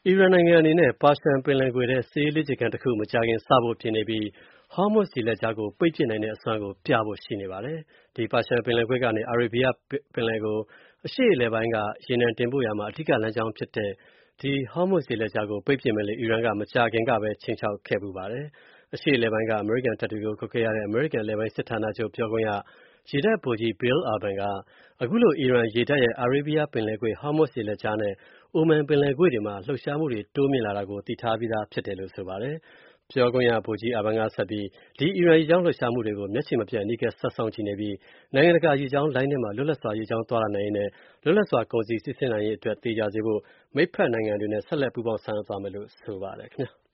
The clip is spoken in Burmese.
အီရန်နိုင်ငံအနေနဲ့ပါရှန်ပင်လယ်ကွေ့ထဲစစ်ရေးလေ့ကျင့်ခန်းတစ်ခုမကြာခင်စဖို့ပြင်နေပြီးHormuz ရေလက်ကြားကိုပိတ်ပစ်နိုင်တဲ့အစွမ်းကိုပြဖို့ရှိနေပါတယ်။ဒီပါရှန်ပင်လယ်ကွေ့ကနေအာရေဗီးယားပင်လယ်ကိုအရှေ့အလယ်ပိုင်းကရေနံတင်ပို့ရာမှာအဓိကလမ်းကြောင်းဖြစ်တဲ့ဒီ Hormuz ရေလက်ကြားကိုပိတ်ပစ်မယ်လို့အီရန်ကမကြာခင်ကပဲခြိမ်းခြောက်ခဲ့ဖူးပါတယ်။အရှေ့အလယ်ပိုင်းကအမေရိကန်တပ်တွေကိုကွပ်ကဲရတဲ့အမေရိကန်အလယ်ပိုင်းစစ်ဌာနချုပ်ပြောခွင့်ရရေတပ်ဗိုလ်ကြီး Bill Urban ကအခုလိုအီရန်ရေတပ်ရဲ့အာရေဗီးယားပင်လယ်ကွေ့ Hormuz ရေလက်ကြားနဲ့အိုမန်ပင်လယ်ကွေ့တွေမှာလှုပ်ရှားမှုတွေတိုးမြင့်လာတာကိုသိထားပြီးသားဖြစ်တယ်လို့ဆိုပါတယ်။ပြောခွင့်ရဗိုလ်ကြီး Urban ကဆက်ပြီးဒီအီရန်ရေကြောင်းလှုပ်ရှားမှုတွေကိုမျက်ခြေမပြတ်အနီးကပ်ဆက်စောင့်ကြည့်နေပြီးနိုင်ငံတကာရေကြောင်းလိုင်းထဲမှာလွတ်လပ်စွာရေကြောင်းသွားလာနိုင်ရေးနဲ့လွတ်လပ်စွာကုန်စည်စီးဆင်းနိုင်ရေးအတွက်သေချာစေဖို့မိတ်ဖက်နိုင်ငံတွေနဲ့ဆက်လက်ပူးပေါင်းဆောင်ရွက်သွားမယ်လို့ဆိုပါတယ်ခင်ဗျာ။